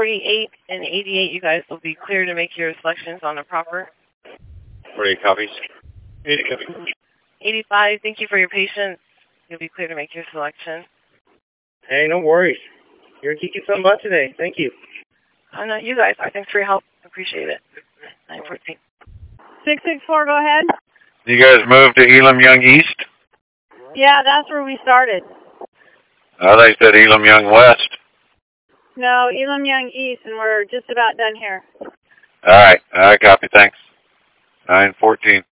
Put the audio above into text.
48 and 88, you guys will be clear to make your selections on the proper. 48 copies. 80 copies. 85, thank you for your patience. You'll be clear to make your selection. Hey, no worries. You're kicking some butt today. Thank you. Oh, no, you guys. Thanks for your help. Appreciate it. 914. 664, go ahead. You guys moved to Elam Young East? Yeah, that's where we started. I thought you said Elam Young West. No, Elam Young East, and we're just about done here. All right, copy, thanks. 914.